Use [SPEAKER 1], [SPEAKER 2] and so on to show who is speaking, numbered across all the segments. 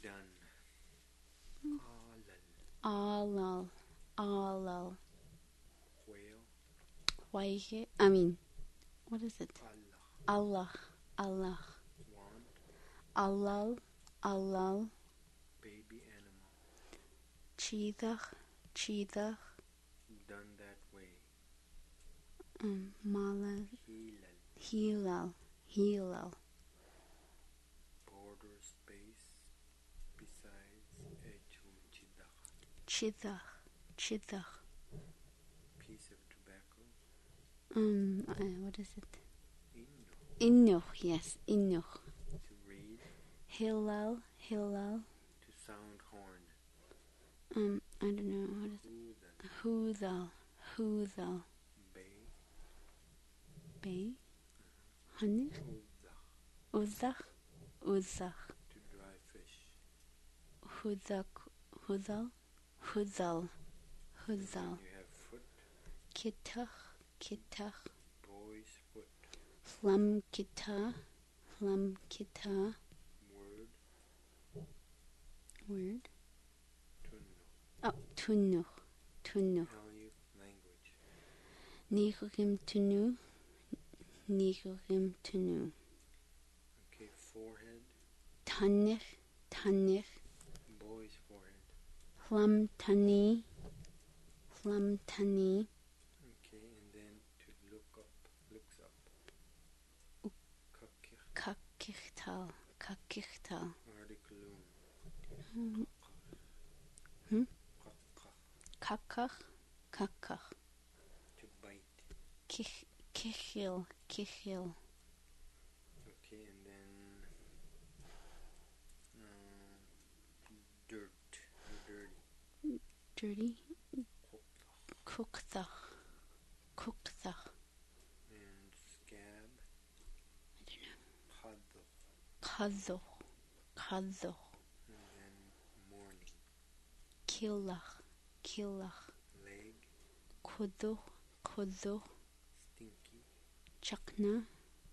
[SPEAKER 1] done.
[SPEAKER 2] Alal. Alal.
[SPEAKER 1] Whale.
[SPEAKER 2] Waihe. What is it?
[SPEAKER 1] Allah.
[SPEAKER 2] Allah.
[SPEAKER 1] Want.
[SPEAKER 2] Alal. Alal.
[SPEAKER 1] Baby animal.
[SPEAKER 2] Cheetah.
[SPEAKER 1] Done that way.
[SPEAKER 2] Malal. Hilal.
[SPEAKER 1] Border space besides
[SPEAKER 2] Chidach.
[SPEAKER 1] Piece of tobacco.
[SPEAKER 2] What is it?
[SPEAKER 1] Inno.
[SPEAKER 2] Yes, Inno.
[SPEAKER 1] To read.
[SPEAKER 2] Hilal.
[SPEAKER 1] To sound horn.
[SPEAKER 2] I don't know, what is it? Hudal. Bay. Honey. Uzach.
[SPEAKER 1] To dry fish.
[SPEAKER 2] Hudal.
[SPEAKER 1] You have foot.
[SPEAKER 2] Kitach.
[SPEAKER 1] Boy's foot.
[SPEAKER 2] Flam kita. Word.
[SPEAKER 1] Tunno.
[SPEAKER 2] Tunno.
[SPEAKER 1] Aleut language.
[SPEAKER 2] Nichukim tunu.
[SPEAKER 1] Okay, forehead.
[SPEAKER 2] Tanich.
[SPEAKER 1] Boy's forehead.
[SPEAKER 2] Flam tani.
[SPEAKER 1] Okay, and then to looks up.
[SPEAKER 2] Kakichtal.
[SPEAKER 1] Article.
[SPEAKER 2] Kakach.
[SPEAKER 1] To bite.
[SPEAKER 2] Kichil.
[SPEAKER 1] Okay, and then dirt or dirty.
[SPEAKER 2] Dirty. Kuktach.
[SPEAKER 1] And scab.
[SPEAKER 2] I don't
[SPEAKER 1] Khadh.
[SPEAKER 2] know. Kazoch.
[SPEAKER 1] And then morning.
[SPEAKER 2] Kilach.
[SPEAKER 1] Leg.
[SPEAKER 2] Kodo.
[SPEAKER 1] Stinky.
[SPEAKER 2] Chakna.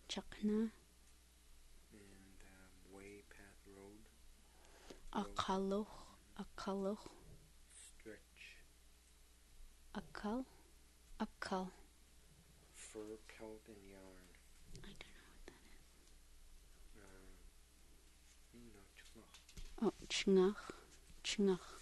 [SPEAKER 1] And way, path, road.
[SPEAKER 2] Akaloch.
[SPEAKER 1] Stretch.
[SPEAKER 2] Akal.
[SPEAKER 1] Fur, pelt, and yarn.
[SPEAKER 2] I don't know what that is.
[SPEAKER 1] Chngach.
[SPEAKER 2] Chngach.